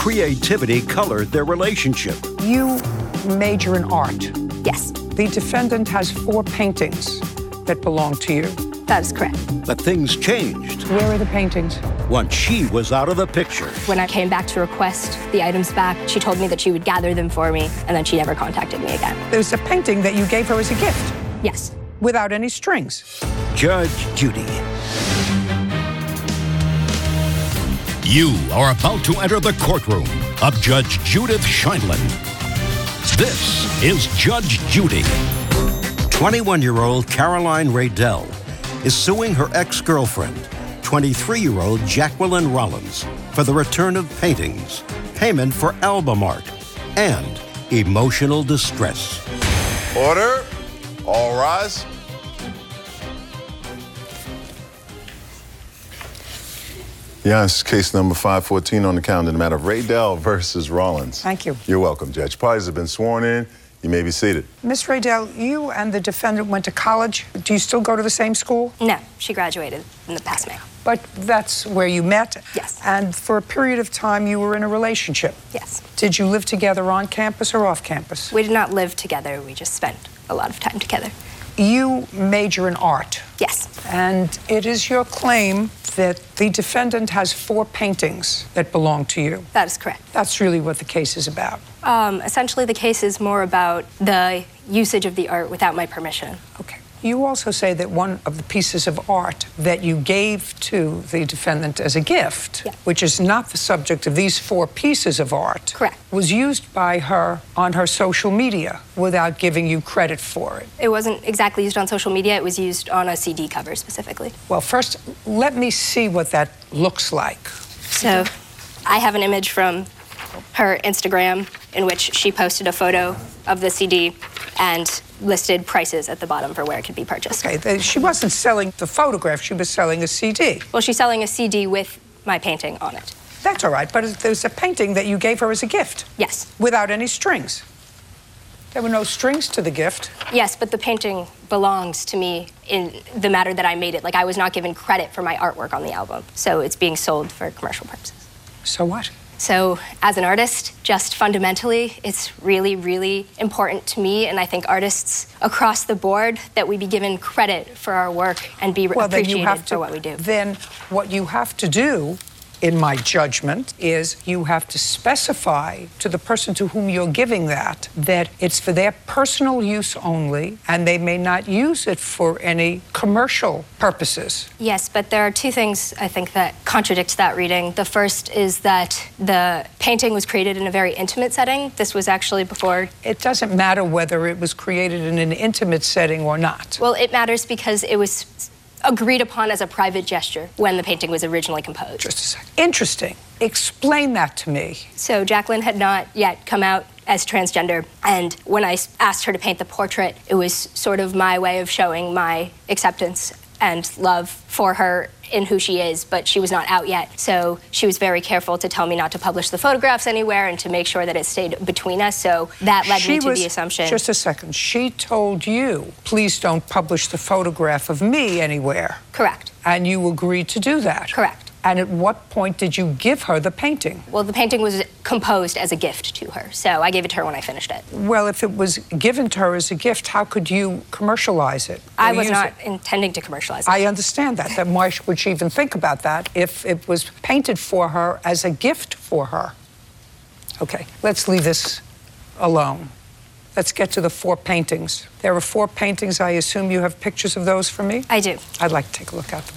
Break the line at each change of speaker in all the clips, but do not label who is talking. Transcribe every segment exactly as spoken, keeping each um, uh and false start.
creativity colored their relationship.
You major in art.
Yes.
The defendant has four paintings that belong to you.
That is correct.
But things changed
Where are the paintings?
once she was out of the picture.
When I came back to request the items back, she told me that she would gather them for me, and then she never contacted me again.
There's a painting that you gave her as a gift,
Yes.
without any strings.
Judge Judy.
You are about to enter the courtroom of Judge Judith Sheindlin. This is Judge Judy.
twenty-one-year-old Caroline Raydell is suing her ex-girlfriend, twenty-three-year-old Jacqueline Rollins, for the return of paintings, payment for album art, and emotional distress.
Order. All rise. Yes, case number five fourteen on the calendar, the matter of Raydell versus Rollins.
Thank you.
You're welcome, Judge. Parties have been sworn in. You may be seated.
Miss Raydell, you and the defendant went to college. Do you still go to the same school?
No, she graduated in the past May.
But that's where you met?
Yes.
And for a period of time, you were in a relationship?
Yes.
Did you live together on campus or off campus?
We did not live together. We just spent a lot of time together.
You major in art.
Yes.
And it is your claim that the defendant has four paintings that belong to you.
That is correct.
That's really what the case is about.
Um, essentially, the case is more about the usage of the art without my permission.
Okay. You also say that one of the pieces of art that you gave to the defendant as a gift,
Yeah.
which is not the subject of these four pieces of art,
Correct.
was used by her on her social media without giving you credit for it.
It wasn't exactly used on social media. It was used on a C D cover specifically.
Well, first, let me see what that looks like.
So I have an image from her Instagram in which she posted a photo of the C D and listed prices at the bottom for where it could be purchased.
Okay, the, she wasn't selling the photograph, she was selling a C D.
Well, she's selling a C D with my painting on it.
That's all right, but there's a painting that you gave her as a gift.
Yes.
Without any strings. There were no strings to the gift.
Yes, but the painting belongs to me in the matter that I made it. Like, I was not given credit for my artwork on the album, so it's being sold for commercial purposes.
So what?
So as an artist, just fundamentally, it's really, really important to me, and I think artists across the board, that we be given credit for our work and be
Well, then you
appreciated
have to,
for what we do.
Then what you have to do, in my judgment, is you have to specify to the person to whom you're giving that, that it's for their personal use only, and they may not use it for any commercial purposes.
Yes, but there are two things, I think, that contradict that reading. The first is that the painting was created in a very intimate setting. This was actually before...
It doesn't matter whether it was created in an intimate setting or not.
Well, it matters because it was agreed upon as a private gesture when the painting was originally composed.
Just a second. Interesting. Explain that to me.
So Jacqueline had not yet come out as transgender, and when I asked her to paint the portrait, it was sort of my way of showing my acceptance and love for her in who she is, but she was not out yet. So she was very careful to tell me not to publish the photographs anywhere and to make sure that it stayed between us. So that led
She
me to
was,
the assumption.
Just a second. She told you, please don't publish the photograph of me anywhere.
Correct.
And you agreed to do that.
Correct.
And at what point did you give her the painting?
Well, the painting was composed as a gift to her, so I gave it to her when I finished it.
Well, if it was given to her as a gift, how could you commercialize it?
I
Or
was
use
not
it?
intending to commercialize it.
I understand that. Then why would she even think about that if it was painted for her as a gift for her? Okay, let's leave this alone. Let's get to the four paintings. There are four paintings. I assume you have pictures of those for me?
I do.
I'd like to take a look at them.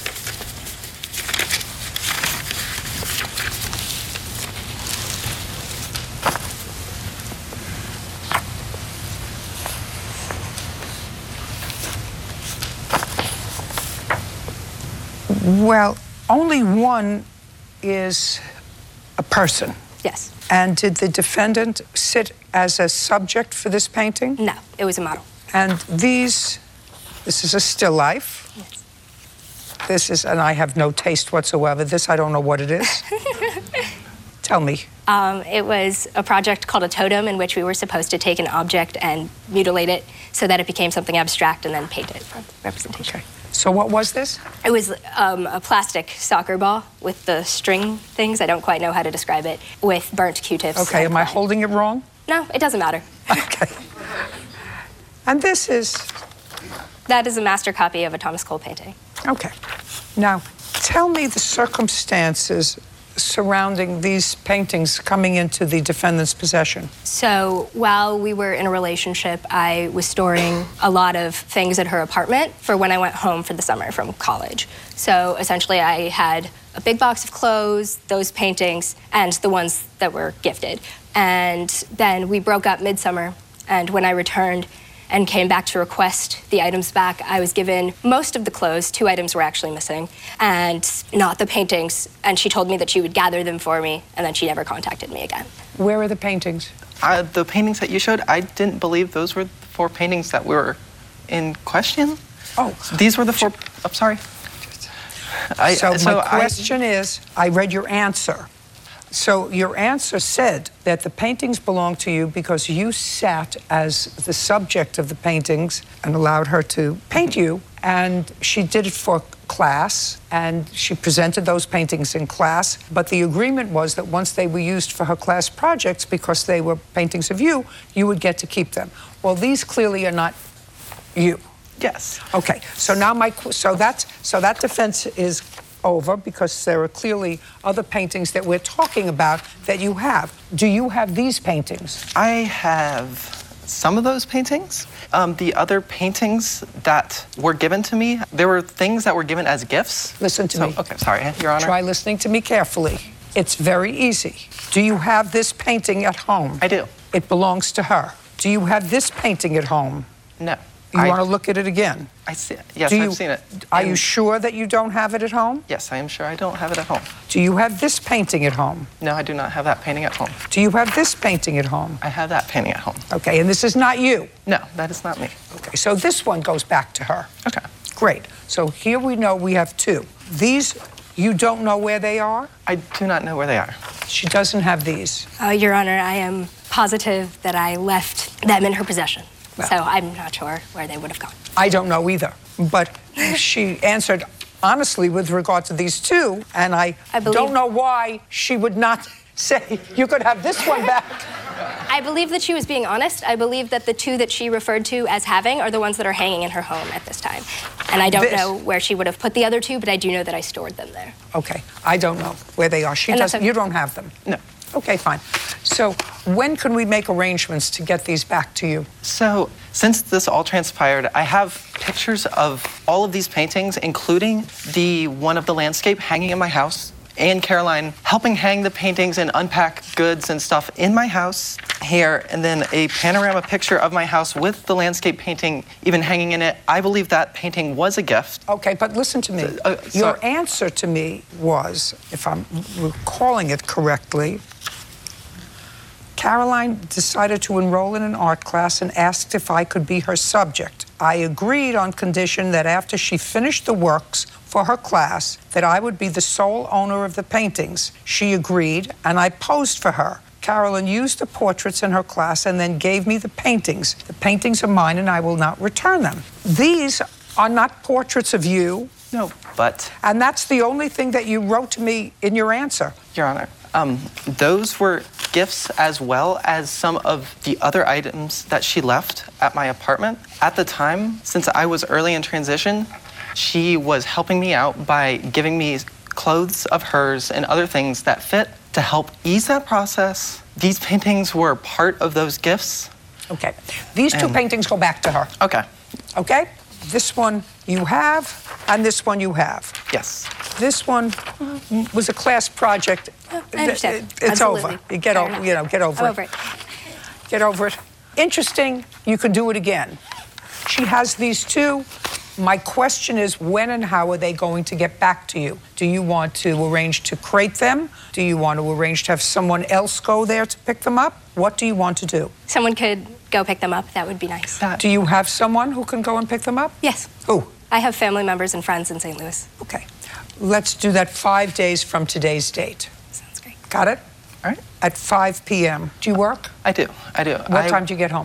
Well, only one is a person.
Yes.
And did the defendant sit as a subject for this painting?
No, it was a model.
And these, this is a still life.
Yes.
This is, and I have no taste whatsoever. This, I don't know what it is. Tell me.
Um, it was a project called a totem in which we were supposed to take an object and mutilate it so that it became something abstract and then painted for representation.
Okay. So what was this?
It was um, a plastic soccer ball with the string things. I don't quite know how to describe it, with burnt Q-tips.
Okay, am I holding it wrong?
No, it doesn't matter.
Okay. And this is?
That is a master copy of a Thomas Cole painting.
Okay. Now, tell me the circumstances surrounding these paintings coming into the defendant's possession.
So while we were in a relationship, I was storing a lot of things at her apartment for when I went home for the summer from college. So essentially I had a big box of clothes, those paintings, and the ones that were gifted. And then we broke up midsummer, and when I returned and came back to request the items back, I was given most of the clothes. Two items were actually missing, and not the paintings. And she told me that she would gather them for me, and then she never contacted me again.
Where are the paintings?
Uh, the paintings that you showed, I didn't believe those were the four paintings that were in question.
Oh.
These were the four, I'm sorry. I,
so,
so
my
I,
question is, I read your answer. So your answer said that the paintings belong to you because you sat as the subject of the paintings and allowed her to paint you, and she did it for class, and she presented those paintings in class, but the agreement was that once they were used for her class projects, because they were paintings of you, you would get to keep them. Well, these clearly are not you.
Yes.
Okay, so now my, so that's, so that defense is over because there are clearly other paintings that we're talking about that you have. Do you have these paintings?
I have some of those paintings. Um, the other paintings that were given to me, there were things that were given as gifts.
Listen to
so,
me.
Okay, sorry, Your Honor.
Try listening to me carefully. It's very easy. Do you have this painting at home?
I do.
It belongs to her. Do you have this painting at home?
No.
You
I,
want to look at it again?
I see it. Yes,
Do you,
I've seen it.
Are
And
you sure that you don't have it at home?
Yes, I am sure I don't have it at home.
Do you have this painting at home?
No, I do not have that painting at home.
Do you have this painting at home?
I have that painting at home.
Okay, and this is not you?
No, that is not me.
Okay, so this one goes back to her.
Okay.
Great. So here we know we have two. These, you don't know where they are?
I do not know where they are.
She doesn't have these.
Uh, Your Honor, I am positive that I left them in her possession.
Well.
So I'm not sure where they would have gone.
I don't know either. But she answered honestly with regard to these two, and I,
I believe-
don't know why she would not say, you could have this one back.
I believe that she was being honest. I believe that the two that she referred to as having are the ones that are hanging in her home at this time. And I don't
This-
know where she would have put the other two, but I do know that I stored them there.
Okay, I don't know where they are. She
And that's
doesn't,
okay.
you don't have them?
No.
Okay, fine. So when can we make arrangements to get these back to you?
So, since this all transpired, I have pictures of all of these paintings, including the one of the landscape hanging in my house, and Caroline helping hang the paintings and unpack goods and stuff in my house here, and then a panorama picture of my house with the landscape painting even hanging in it. I believe that painting was a gift.
Okay, but listen to me.
Uh,
Your
sorry.
answer to me was, if I'm recalling it correctly, Caroline decided to enroll in an art class and asked if I could be her subject. I agreed on condition that after she finished the works for her class, that I would be the sole owner of the paintings. She agreed, and I posed for her. Carolyn used the portraits in her class and then gave me the paintings. The paintings are mine, and I will not return them. These are not portraits of you,
No, but,
and that's the only thing that you wrote to me in your answer.
Your Honor, um, those were gifts as well as some of the other items that she left at my apartment. At the time, since I was early in transition, she was helping me out by giving me clothes of hers and other things that fit to help ease that process. These paintings were part of those gifts.
Okay. These two
And-
paintings go back to her.
Okay,
Okay? This one you have, and this one you have.
yes.
This one was a class project.
I understand.
It- It's
Absolutely.
over. You get
Fair
over,
enough.
you know, get over
I'm
it.
over it.
Get over it. Interesting, you could do it again. She has these two. My question is, when and how are they going to get back to you? Do you want to arrange to crate them? Do you want to arrange to have someone else go there to pick them up? What do you want to do?
Someone could go pick them up. That would be nice.
That,
Do you have someone who can go and pick them up?
Yes.
Who?
I have family members and friends in Saint Louis.
Okay. Let's do that five days from today's date.
Sounds great.
Got it?
all right,
At five p m Do you work?
I do, I do.
What
I,
time do you get home?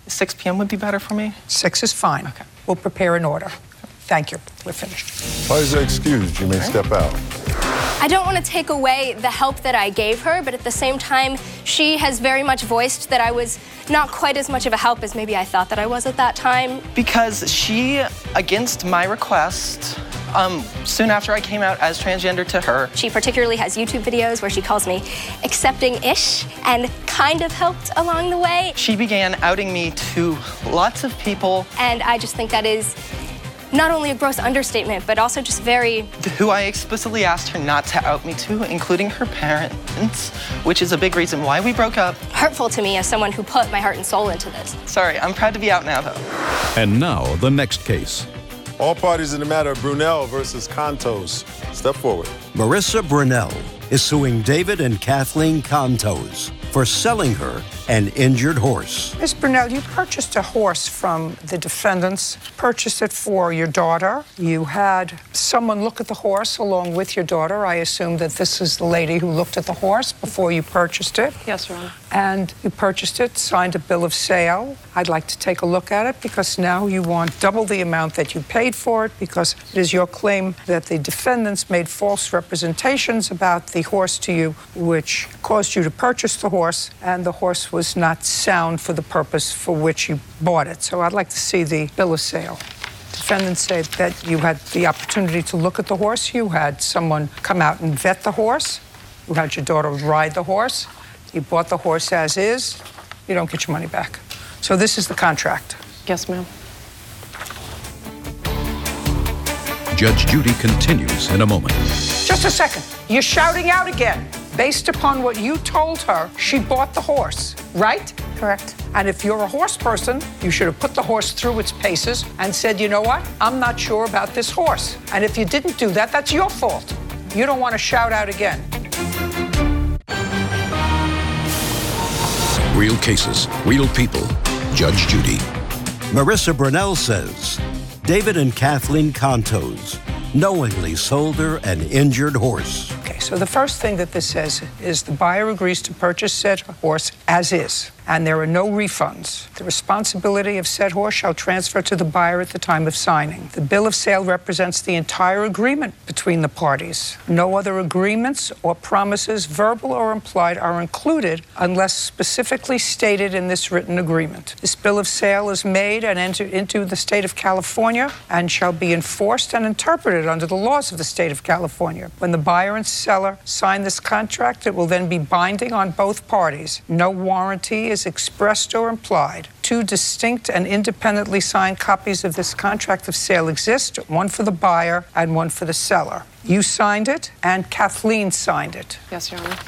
six p m would be better for me.
Six is fine.
Okay.
We'll prepare an order. Thank you. We're finished.
Parties are excused. You may step out.
I don't want to take away the help that I gave her, but at the same time, she has very much voiced that I was not quite as much of a help as maybe I thought that I was at that time.
Because she, against my request, um, soon after I came out as transgender to her,
She particularly has YouTube videos where she calls me accepting-ish and kind of helped along the way.
she began outing me to lots of people
And I just think that is not only a gross understatement, but also just very...
who I explicitly asked her not to out me to, including her parents, which is a big reason why we broke up.
hurtful to me as someone who put my heart and soul into this.
Sorry, I'm proud to be out now, though.
And now, the next case.
All parties in the matter of Brunel versus Contos. Step forward.
Marissa Brunel is suing David and Kathleen Contos for selling her an injured horse.
Miz Brunel, you purchased a horse from the defendants, purchased it for your daughter. You had someone look at the horse along with your daughter. I assume that this is the lady who looked at the horse before you purchased it.
Yes, Your Honor.
And you purchased it, signed a bill of sale. I'd like to take a look at it because now you want double the amount that you paid for it because it is your claim that the defendants made false representations about the horse to you, which caused you to purchase the horse, and the horse was not sound for the purpose for which you bought it. So I'd like to see the bill of sale. Defendants say that you had the opportunity to look at the horse. You had someone come out and vet the horse. You had your daughter ride the horse. You bought the horse as is. You don't get your money back. So this is the contract.
Yes, ma'am.
Judge Judy continues in a moment.
Just a second. You're shouting out again. Based upon what you told her, she bought the horse, right?
Correct.
And if you're a horse person, you should have put the horse through its paces and said, you know what? I'm not sure about this horse. And if you didn't do that, that's your fault. You don't want to shout out again.
Real cases, real people. Judge Judy.
Marissa Brunel says David and Kathleen Contos knowingly sold her an injured horse.
Okay, so the first thing that this says is the buyer agrees to purchase said horse as is, and there are no refunds. The responsibility of said horse shall transfer to the buyer at the time of signing. The bill of sale represents the entire agreement between the parties. No other agreements or promises, verbal or implied, are included unless specifically stated in this written agreement. This bill of sale is made and entered into the state of California and shall be enforced and interpreted under the laws of the state of California. When the buyer and seller sign this contract, it will then be binding on both parties. No warranty is expressed or implied. Two distinct and independently signed copies of this contract of sale exist, one for the buyer and one for the seller. You signed it, and Kathleen signed it.
Yes, Your Honor.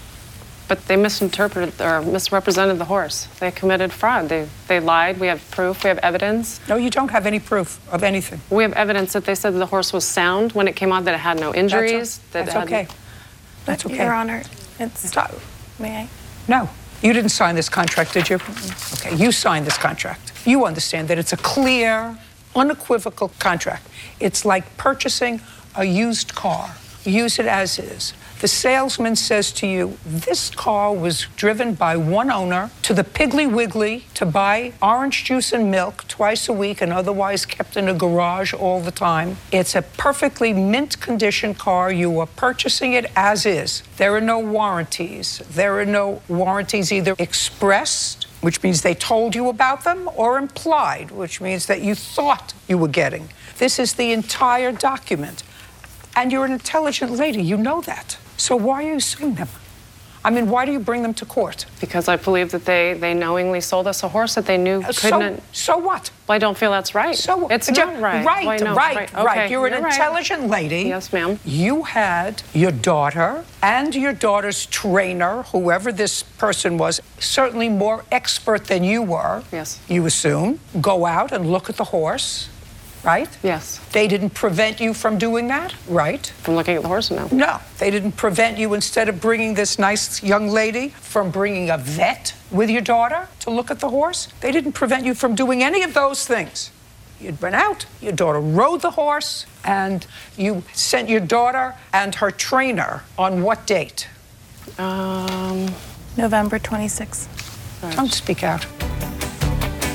But they misinterpreted or misrepresented the horse. They committed fraud. They they lied. We have proof. We have evidence.
No, you don't have any proof of anything.
We have evidence that they said that the horse was sound when it came out, that it had no injuries.
That's,
that
that's
it had
okay. That's okay.
Your Honor, it's...
Stop.
May I?
No. You didn't sign this contract, did you? Okay, you signed this contract. You understand that it's a clear, unequivocal contract. It's like purchasing a used car. Use it as is. The salesman says to you, this car was driven by one owner to the Piggly Wiggly to buy orange juice and milk twice a week and otherwise kept in a garage all the time. It's a perfectly mint condition car. You are purchasing it as is. There are no warranties. There are no warranties either expressed, which means they told you about them, or implied, which means that you thought you were getting. This is the entire document. And you're an intelligent lady. You know that. So why are you suing them? I mean, why do you bring them to court?
Because I believe that they, they knowingly sold us a horse that they knew
Uh,
couldn't...
So, so what?
Well, I don't feel that's right.
So
It's
ju-
not right.
Right,
Why, no,
right,
right.
right.
Okay,
You're an
you're right.
intelligent lady.
Yes, ma'am.
You had your daughter and your daughter's trainer, whoever this person was, certainly more expert than you were.
Yes.
You assume, go out and look at the horse, right?
Yes.
They didn't prevent you from doing that, right?
From looking at the horse, no.
No, they didn't prevent you, instead of bringing this nice young lady, from bringing a vet with your daughter to look at the horse. They didn't prevent you from doing any of those things. You'd been out, your daughter rode the horse, and you sent your daughter and her trainer on what date?
Um,
November twenty-sixth.
Don't speak out.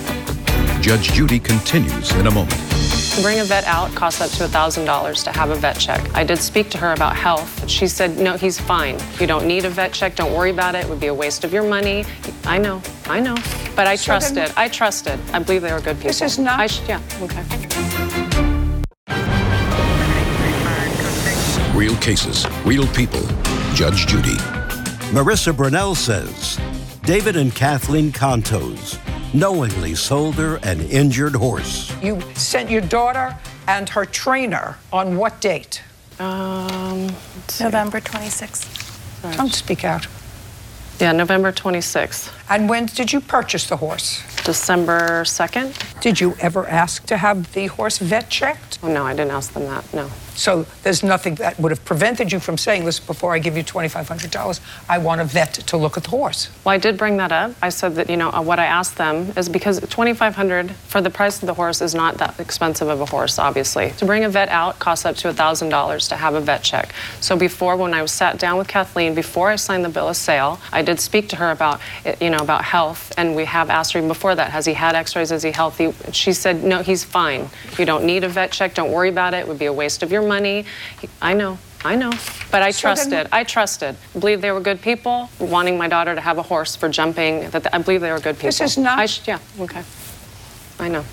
Judge Judy continues in a moment.
To bring a vet out costs up to one thousand dollars to have a vet check. I did speak to her about health. She said, no, he's fine. You don't need a vet check. Don't worry about it. It would be a waste of your money. I know, I know. But I
So
trusted.
then-
I trusted. I believe they were good people.
This is not-
I sh- yeah, okay.
Real cases, real people. Judge Judy.
Marissa Brunell says David and Kathleen Contos knowingly sold her an injured horse.
You sent your daughter and her trainer on what date?
Um,
November twenty-sixth.
Don't speak out.
yeah, November twenty-sixth.
And when did you purchase the horse?
December second?
Did you ever ask to have the horse vet checked?
Oh, no, I didn't ask them that, no.
So there's nothing that would have prevented you from saying, listen, before I give you twenty-five hundred dollars, I want a vet to look at the horse.
Well, I did bring that up. I said that, you know, uh, what I asked them is because twenty-five hundred dollars for the price of the horse is not that expensive of a horse, obviously. To bring a vet out costs up to one thousand dollars to have a vet check. So before, when I was sat down with Kathleen, before I signed the bill of sale, I did speak to her about, you know, about health, and we have asked her even before that, has he had x-rays, is he healthy? She said, no, he's fine. You don't need a vet check, don't worry about it, it would be a waste of your money. I know, I know, but I
So
trusted,
then-
I trusted. I believe they were good people, wanting my daughter to have a horse for jumping, that I believe they were good people.
This is not-
I sh- yeah, okay. I know.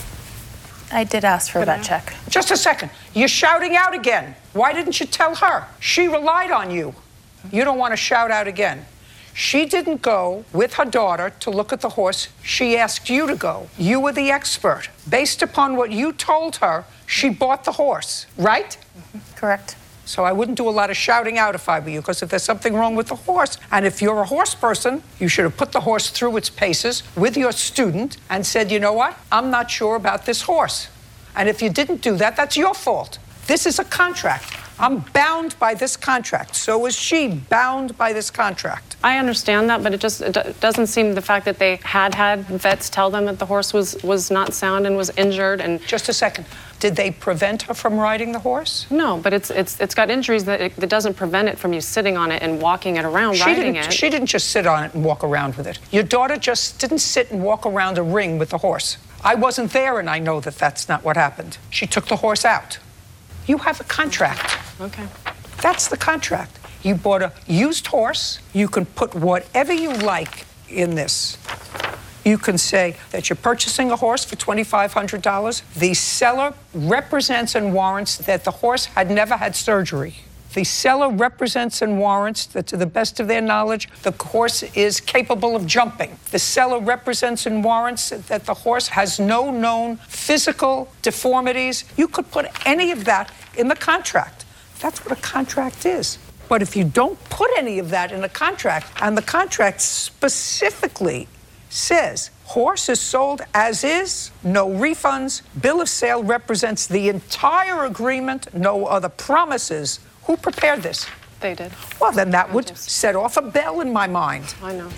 I did ask for a vet check.
Just a second. You're shouting out again. Why didn't you tell her? She relied on you. You don't want to shout out again. She didn't go with her daughter to look at the horse. She asked you to go. You were the expert. Based upon what you told her, she bought the horse, right?
Correct.
So I wouldn't do a lot of shouting out if I were you, because if there's something wrong with the horse, and if you're a horse person, you should have put the horse through its paces with your student and said, you know what, I'm not sure about this horse. And if you didn't do that, that's your fault. This is a contract. I'm bound by this contract. So is she bound by this contract.
I understand that, but it just it do- doesn't seem the fact that they had had vets tell them that the horse was, was not sound and was injured and...
Just a second. Did they prevent her from riding the horse?
No, but it's it's it's got injuries that it, that doesn't prevent it from you sitting on it and walking it around,
She
riding
didn't,
it.
she didn't just sit on it and walk around with it. Your daughter just didn't sit and walk around a ring with the horse. I wasn't there, and I know that that's not what happened. She took the horse out. You have a contract.
Okay.
That's the contract. You bought a used horse. You can put whatever you like in this. You can say that you're purchasing a horse for twenty-five hundred dollars. The seller represents and warrants that the horse had never had surgery. The seller represents and warrants that, to the best of their knowledge, the horse is capable of jumping. The seller represents and warrants that the horse has no known physical deformities. You could put any of that in the contract. That's what a contract is. But if you don't put any of that in a contract, and the contract specifically says horse is sold as is, no refunds, bill of sale represents the entire agreement, no other promises. Who prepared this?
They did.
Well, then that would
Yes.
set off a bell in my mind.
I know.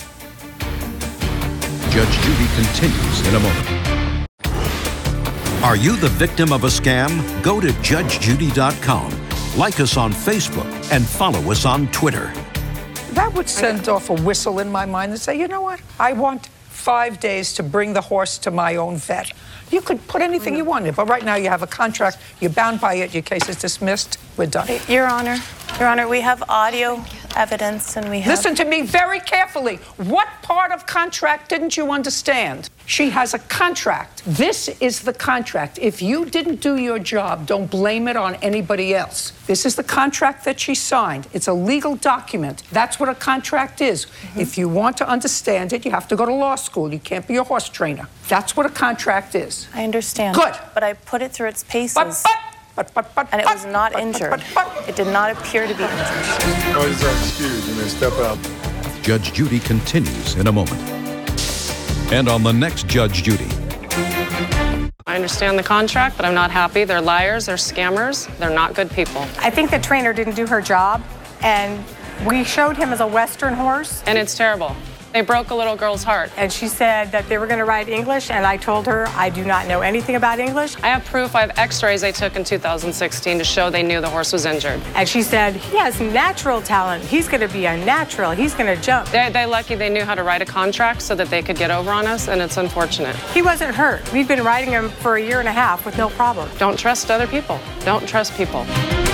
Judge Judy continues in a moment.
Are you the victim of a scam? Go to judge judy dot com. Like us on Facebook and follow us on Twitter.
That would send off a whistle in my mind and say, you know what? I want five days to bring the horse to my own vet. You could put anything you wanted, but right now you have a contract. You're bound by it. Your case is dismissed. We're done.
Your Honor, Your Honor, we have audio evidence and we have...
Listen to me very carefully. What part of contract didn't you understand? She has a contract. This is the contract. If you didn't do your job, don't blame it on anybody else. This is the contract that she signed. It's a legal document. That's what a contract is. Mm-hmm. If you want to understand it, you have to go to law school. You can't be a horse trainer. That's what a contract is.
I understand.
Good.
But I put it through its paces.
But, but, but, but, but,
and it
but,
was not
but,
injured.
But, but, but,
it did not appear to be injured.
Noise are excused. You may step out.
Judge Judy continues in a moment. And on the next Judge Judy.
I understand the contract, but I'm not happy. They're liars, they're scammers, they're not good people.
I think the trainer didn't do her job, and we showed him as a Western horse.
And it's terrible. They broke a little girl's heart.
And she said that they were going to ride English, and I told her I do not know anything about English.
I have proof. I have x-rays they took in two thousand sixteen to show they knew the horse was injured.
And she said, he has natural talent. He's going to be a natural. He's going to jump.
They, they're lucky they knew how to write a contract so that they could get over on us, and it's unfortunate.
He wasn't hurt. We've been riding him for a year and a half with no problem.
Don't trust other people. Don't trust people.